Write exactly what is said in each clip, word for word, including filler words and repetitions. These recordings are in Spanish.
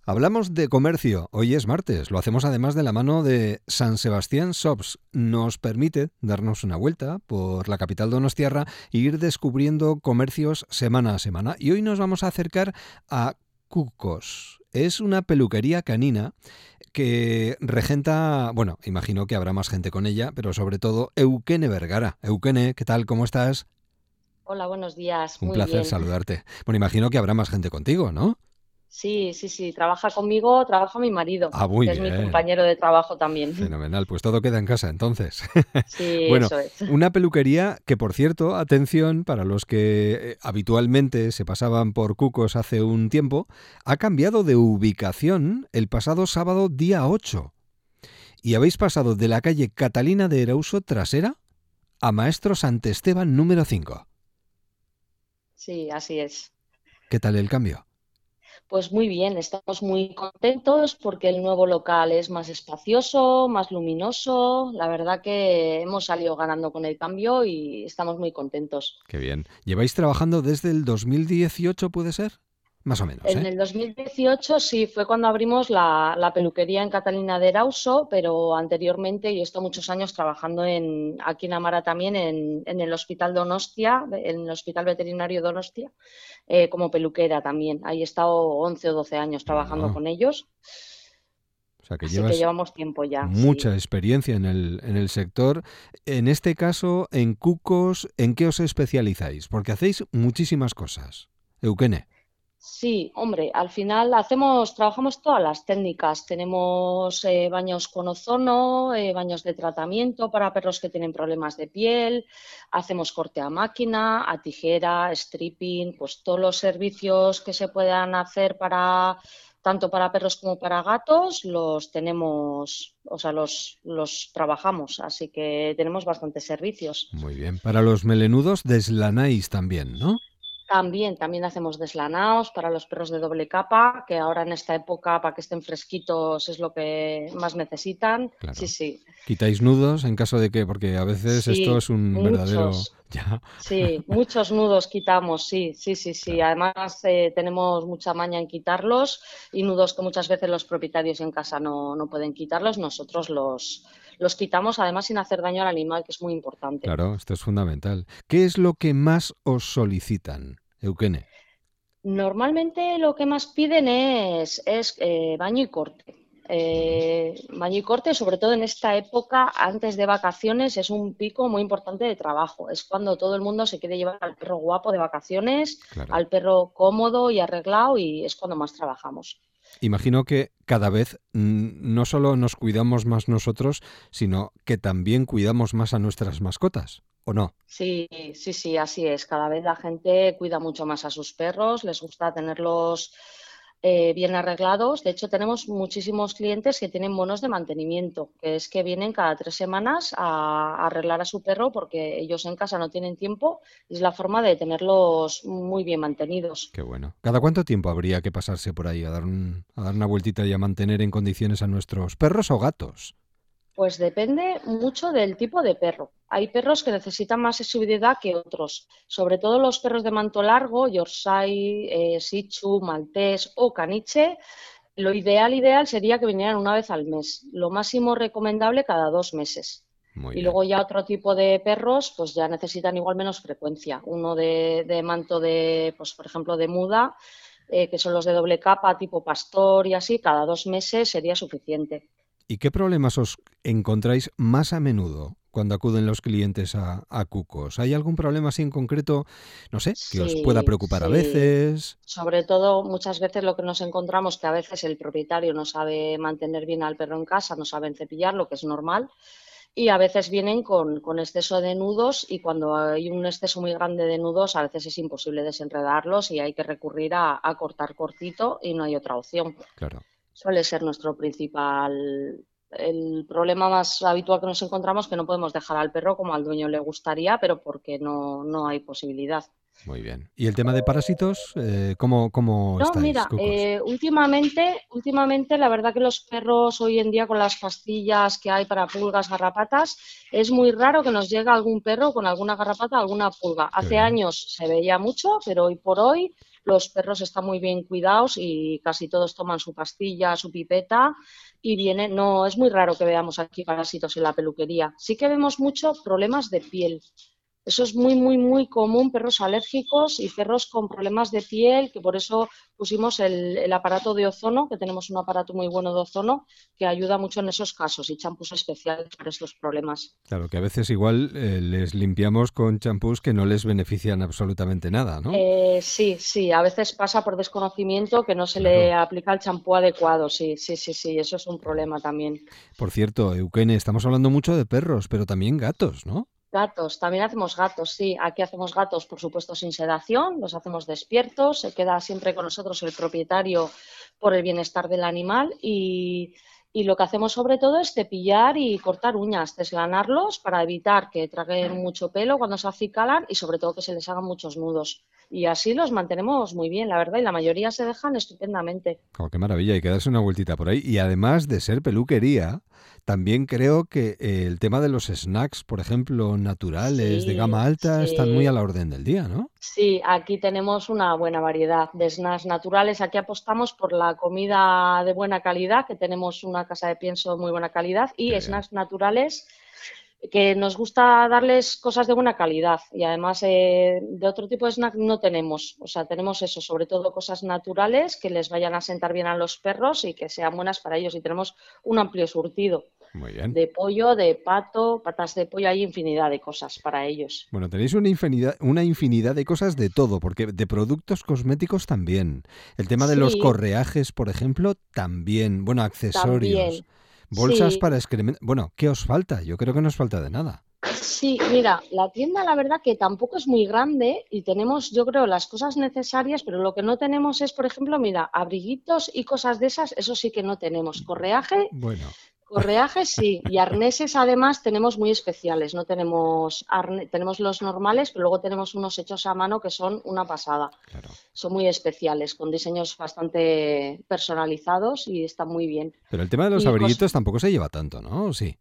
Hablamos de comercio. Hoy es martes. Lo hacemos además de la mano de San Sebastián Shops. Nos permite darnos una vuelta por la capital donostiarra e ir descubriendo comercios semana a semana. Y hoy nos vamos a acercar a Cucos. Es una peluquería canina que regenta, bueno, imagino que habrá más gente con ella, pero sobre todo Eukene Vergara. Eukene, ¿qué tal? ¿Cómo estás? Hola, buenos días. Un Muy placer bien. saludarte. Bueno, imagino que habrá más gente contigo, ¿no? Sí, sí, sí. Trabaja conmigo, trabaja mi marido, Ah, muy que es mi bien. compañero de trabajo también. Fenomenal, pues todo queda en casa entonces. Sí, Bueno, eso es. una peluquería que, por cierto, atención, para los que eh, habitualmente se pasaban por Cucos hace un tiempo, ha cambiado de ubicación el pasado sábado día ocho. Y habéis pasado de la calle Catalina de Erauso trasera a Maestro Santesteban número cinco. Sí, así es. ¿Qué tal el cambio? Pues muy bien, estamos muy contentos porque el nuevo local es más espacioso, más luminoso. La verdad que hemos salido ganando con el cambio y estamos muy contentos. Qué bien. ¿Lleváis trabajando desde el dos mil dieciocho, puede ser? Más o menos, En ¿eh? el dos mil dieciocho sí fue cuando abrimos la, la peluquería en Catalina de Erauso, pero anteriormente, y he estado muchos años trabajando en, aquí en Amara también, en, en el Hospital Donostia, en el Hospital Veterinario Donostia, eh, como peluquera también. Ahí he estado once o doce años trabajando Bueno, con ellos, o sea que así que llevas llevamos tiempo ya, sí. mucha experiencia en el, en el sector. En este caso, en Cucos, ¿en qué os especializáis? Porque hacéis muchísimas cosas. Eukene. Sí, hombre, al final hacemos, trabajamos todas las técnicas. Tenemos eh, baños con ozono, eh, baños de tratamiento para perros que tienen problemas de piel, hacemos corte a máquina, a tijera, stripping, pues todos los servicios que se puedan hacer para tanto para perros como para gatos, los tenemos, o sea, los, los trabajamos, así que tenemos bastantes servicios. Muy bien. Para los melenudos, deslanáis también, ¿no? También, también hacemos deslanaos para los perros de doble capa, que ahora en esta época, para que estén fresquitos, es lo que más necesitan. Sí, Claro. sí, ¿Quitáis nudos en caso de que, porque a veces esto es sí, un verdadero... muchos, Ya, sí, muchos nudos quitamos, sí, sí, sí, sí. claro. Además, eh, tenemos mucha maña en quitarlos y nudos que muchas veces los propietarios en casa no, no pueden quitarlos, nosotros los, los quitamos, además sin hacer daño al animal, que es muy importante. Claro, esto es fundamental. ¿Qué es lo que más os solicitan, Eukene? Normalmente lo que más piden es, es eh, baño y corte. Ujú. Eh, baño y corte, sobre todo en esta época, antes de vacaciones, es un pico muy importante de trabajo. Es cuando todo el mundo se quiere llevar al perro guapo de vacaciones, Claro. al perro cómodo y arreglado, y es cuando más trabajamos. Imagino que cada vez mm, no solo nos cuidamos más nosotros, sino que también cuidamos más a nuestras mascotas, ¿o no? Sí, sí, sí, así es. Cada vez la gente cuida mucho más a sus perros, les gusta tenerlos eh, bien arreglados. De hecho, tenemos muchísimos clientes que tienen bonos de mantenimiento, que es que vienen cada tres semanas a, a arreglar a su perro porque ellos en casa no tienen tiempo y es la forma de tenerlos muy bien mantenidos. Qué bueno. ¿Cada cuánto tiempo habría que pasarse por ahí a dar, un- a dar una vueltita y a mantener en condiciones a nuestros perros o gatos? Pues depende mucho del tipo de perro. Hay perros que necesitan más sensibilidad que otros, sobre todo los perros de manto largo, Yorkshire, eh, Shih Tzu, Maltés o Caniche. Lo ideal, ideal sería que vinieran una vez al mes, lo máximo recomendable cada dos meses. Muy Y bien. luego ya otro tipo de perros, pues ya necesitan igual menos frecuencia. Uno de, de manto de, pues por ejemplo, de muda, eh, que son los de doble capa, tipo pastor y así, cada dos meses sería suficiente. ¿Y qué problemas os encontráis más a menudo cuando acuden los clientes a, a Cucos? ¿Hay algún problema así en concreto, no sé, que os pueda Sí, preocupar a sí. veces? Sobre todo, muchas veces lo que nos encontramos que a veces el propietario no sabe mantener bien al perro en casa, no saben cepillarlo, que es normal, y a veces vienen con, con exceso de nudos y cuando hay un exceso muy grande de nudos, a veces es imposible desenredarlos y hay que recurrir a, a cortar cortito y no hay otra opción. Claro. Suele ser nuestro principal, el problema más habitual que nos encontramos, que no podemos dejar al perro como al dueño le gustaría, pero porque no, no hay posibilidad. Muy bien. ¿Y el tema de parásitos? Eh, ¿cómo, cómo No, estáis, mira, Cucos? eh, últimamente, últimamente la verdad que los perros hoy en día con las pastillas que hay para pulgas, garrapatas, es muy raro que nos llegue algún perro con alguna garrapata, alguna pulga. Qué Hace bien. años se veía mucho, pero hoy por hoy los perros están muy bien cuidados y casi todos toman su pastilla, su pipeta y viene, no, es muy raro que veamos aquí parásitos en la peluquería. Sí que vemos mucho problemas de piel. Eso es muy, muy, muy común, perros alérgicos y perros con problemas de piel, que por eso pusimos el, el aparato de ozono, que tenemos un aparato muy bueno de ozono, que ayuda mucho en esos casos y champús especiales para estos problemas. Claro, que a veces igual eh, les limpiamos con champús que no les benefician absolutamente nada, ¿no? Eh, sí, sí, a veces pasa por desconocimiento que no se le Claro, aplica el champú adecuado, sí, sí, sí, sí, eso es un claro. problema también. Por cierto, Eukene, estamos hablando mucho de perros, pero también gatos, ¿no? Gatos, también hacemos gatos, sí. Aquí hacemos gatos, por supuesto, sin sedación, los hacemos despiertos, se queda siempre con nosotros el propietario por el bienestar del animal y, y lo que hacemos sobre todo es cepillar y cortar uñas, desgranarlos para evitar que traguen mucho pelo cuando se acicalan y sobre todo que se les hagan muchos nudos. Y así los mantenemos muy bien, la verdad, y la mayoría se dejan estupendamente. Oh, qué maravilla, y que darse una vueltita por ahí. Y además de ser peluquería, también creo que eh, el tema de los snacks, por ejemplo, naturales, de Sí, gama alta, están muy a sí. la orden del día, ¿no? Sí, aquí tenemos una buena variedad de snacks naturales. Aquí apostamos por la comida de buena calidad, que tenemos una casa de pienso de muy buena calidad, Qué y bien. snacks naturales que nos gusta darles cosas de buena calidad. Y además eh, de otro tipo de snack no tenemos. O sea, tenemos eso, sobre todo cosas naturales que les vayan a sentar bien a los perros y que sean buenas para ellos. Y tenemos un amplio surtido Muy bien. de pollo, de pato, patas de pollo, hay infinidad de cosas para ellos. Bueno, tenéis una infinidad, una infinidad de cosas de todo, porque de productos cosméticos también. El tema de los Sí, correajes, por ejemplo, también. Bueno, accesorios. también. Bolsas Sí, para excremento. Bueno, ¿qué os falta? Yo creo que no os falta de nada. sí, mira, la tienda la verdad que tampoco es muy grande y tenemos, yo creo, las cosas necesarias, pero lo que no tenemos es, por ejemplo, mira, abriguitos y cosas de esas, eso sí que no tenemos. Correaje, Bueno, correaje sí, y arneses además tenemos muy especiales. No tenemos arne- tenemos los normales, pero luego tenemos unos hechos a mano que son una pasada. claro. Son muy especiales, con diseños bastante personalizados y están muy bien. Pero el tema de los Y cos- abriguitos tampoco se lleva tanto, ¿no? ¿O sí?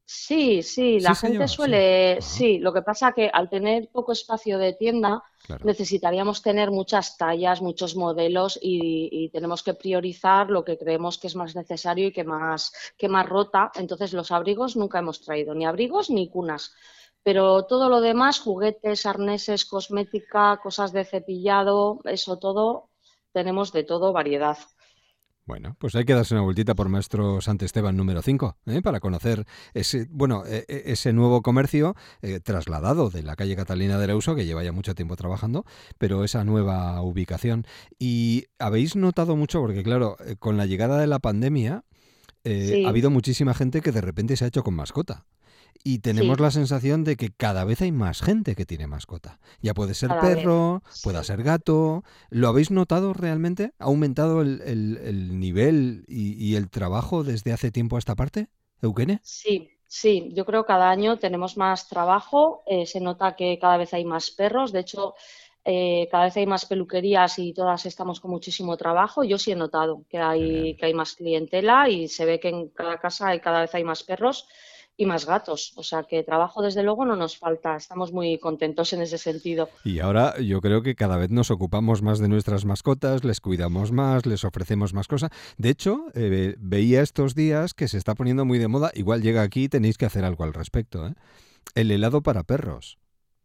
Sí, sí, Sí la se gente lleva, sí. suele, Ah, sí, lo que pasa que al tener poco espacio de tienda claro. necesitaríamos tener muchas tallas, muchos modelos y, y tenemos que priorizar lo que creemos que es más necesario y que más, que más rota. Entonces los abrigos nunca hemos traído, ni abrigos ni cunas. Pero todo lo demás, juguetes, arneses, cosmética, cosas de cepillado, eso todo, tenemos de todo variedad. Bueno, pues hay que darse una vueltita por Maestro Esteban número cinco, ¿eh? Para conocer ese, bueno, e- e- ese nuevo comercio eh, trasladado de la calle Catalina del Uso, que lleva ya mucho tiempo trabajando, pero esa nueva ubicación. Y habéis notado mucho, porque claro, eh, con la llegada de la pandemia eh, ha Sí, habido muchísima gente que de repente se ha hecho con mascota. Y tenemos sí, la sensación de que cada vez hay más gente que tiene mascota. Ya puede ser cada vez. perro, pueda Sí. ser gato. ¿Lo habéis notado realmente? ¿Ha aumentado el, el- el nivel y, y el trabajo desde hace tiempo a esta parte, Eugenia? Sí, sí, yo creo que cada año tenemos más trabajo, eh, se nota que cada vez hay más perros, de hecho, eh, cada vez hay más peluquerías y todas estamos con muchísimo trabajo. Yo sí he notado que Qué hay, bien. que hay más clientela y se ve que en cada casa hay, cada vez hay más perros y más gatos, o sea que trabajo desde luego no nos falta, estamos muy contentos en ese sentido. Y ahora yo creo que cada vez nos ocupamos más de nuestras mascotas, les cuidamos más, les ofrecemos más cosas. De hecho, eh, veía estos días que se está poniendo muy de moda, igual llega aquí y tenéis que hacer algo al respecto, ¿eh? El helado para perros.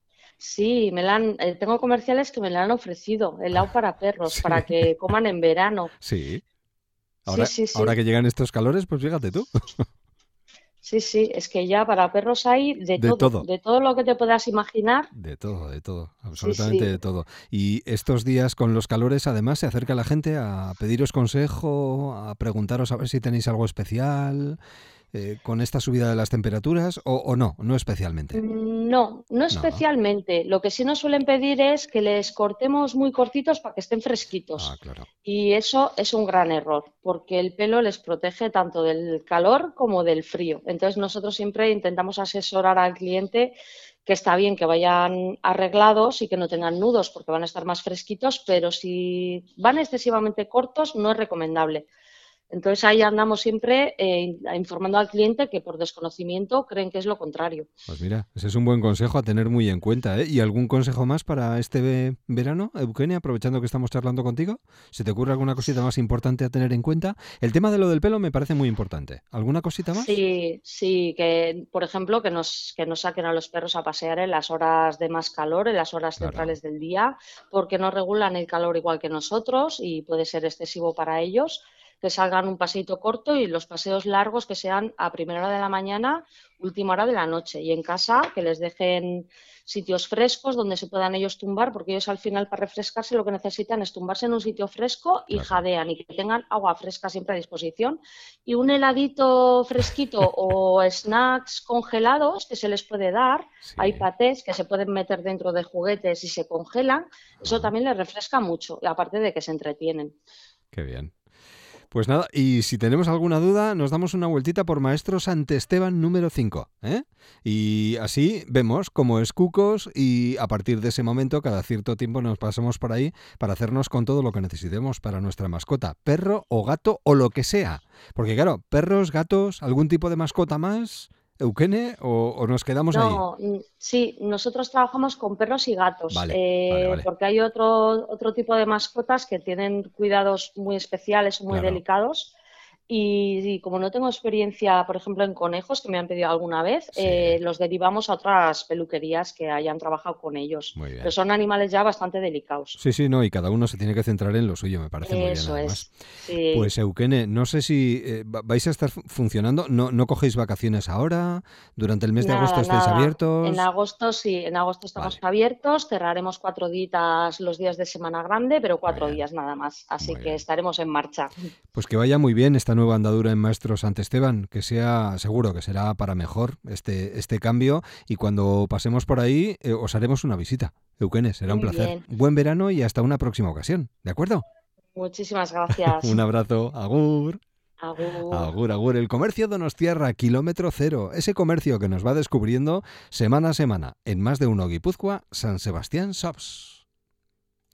Sí, me la han- eh, tengo comerciales que me lo han ofrecido, helado para perros, Sí, para que coman en verano. sí. Sí, Ahora, sí, ahora sí. que llegan estos calores, pues fíjate tú. Sí, sí, es que ya para perros hay de De todo, todo. de todo lo que te puedas imaginar. De todo, de todo, Sí, absolutamente sí. de todo. Y estos días con los calores, además, se acerca la gente a pediros consejo, a preguntaros a ver si tenéis algo especial eh, con esta subida de las temperaturas o, o no, no especialmente. Mm, No, no No, no. especialmente. Lo que sí nos suelen pedir es que les cortemos muy cortitos para que estén Ah, fresquitos. claro. Y eso es un gran error, porque el pelo les protege tanto del calor como del frío. Entonces nosotros siempre intentamos asesorar al cliente que está bien que vayan arreglados y que no tengan nudos porque van a estar más fresquitos, pero si van excesivamente cortos no es recomendable. Entonces ahí andamos siempre eh, informando al cliente que por desconocimiento creen que es lo contrario. Pues mira, ese es un buen consejo a tener muy en cuenta, ¿eh? ¿Y algún consejo más para este ve- verano, Eugenia, aprovechando que estamos charlando contigo? ¿Se te ocurre alguna cosita más importante a tener en cuenta? El tema de lo del pelo me parece muy importante. ¿Alguna cosita más? Sí, sí, que por ejemplo que nos, que nos saquen a los perros a pasear en las horas de más calor, en las horas Claro, centrales del día, porque no regulan el calor igual que nosotros y puede ser excesivo para ellos. Que salgan un paseito corto y los paseos largos que sean a primera hora de la mañana, última hora de la noche. Y en casa que les dejen sitios frescos donde se puedan ellos tumbar, porque ellos al final para refrescarse lo que necesitan es tumbarse en un sitio fresco y claro. jadean y que tengan agua fresca siempre a disposición y un heladito fresquito o snacks congelados que se les puede dar. Hay Sí. patés que se pueden meter dentro de juguetes y se congelan. Eso Ah, también les refresca mucho, aparte de que se entretienen. qué bien. Pues nada, y si tenemos alguna duda, nos damos una vueltita por Maestro Santesteban número cinco, ¿eh? Y así vemos cómo es Cucos y a partir de ese momento, cada cierto tiempo nos pasamos por ahí para hacernos con todo lo que necesitemos para nuestra mascota, perro o gato o lo que sea. Porque claro, perros, gatos, algún tipo de mascota más, Eukene, o, o nos quedamos ahí. No, mm, sí, nosotros trabajamos con perros y gatos, Vale, vale, eh, vale. porque hay otro, otro tipo de mascotas que tienen cuidados muy especiales, muy Claro, delicados. Y, y como no tengo experiencia, por ejemplo, en conejos, que me han pedido alguna vez, sí, eh, los derivamos a otras peluquerías que hayan trabajado con ellos. muy Pero bien. son animales ya bastante delicados. Sí, sí, no, y cada uno se tiene que centrar en lo suyo, me parece muy bien Eso además. es, sí. Pues Eukene, no sé si eh, va- vais a estar fu- funcionando, no, no cogéis vacaciones ahora, durante el mes de agosto Nada, estáis nada. En abiertos. agosto sí, en agosto estamos Vale, abiertos, cerraremos cuatro días los días de Semana Grande, pero muy cuatro bien, días nada más, así muy que bien. estaremos en marcha. Pues que vaya muy bien esta nueva andadura en Maestro Santesteban, que sea seguro que será para mejor este, este cambio y cuando pasemos por ahí eh, os haremos una visita. Eukene, será un Muy placer. bien, Buen verano y hasta una próxima ocasión, ¿de acuerdo? muchísimas gracias. Un abrazo, agur. Agur. Agur, agur, el comercio Donostiarra, kilómetro cero, ese comercio que nos va descubriendo semana a semana en más de uno Guipúzcoa, San Sebastián Shops.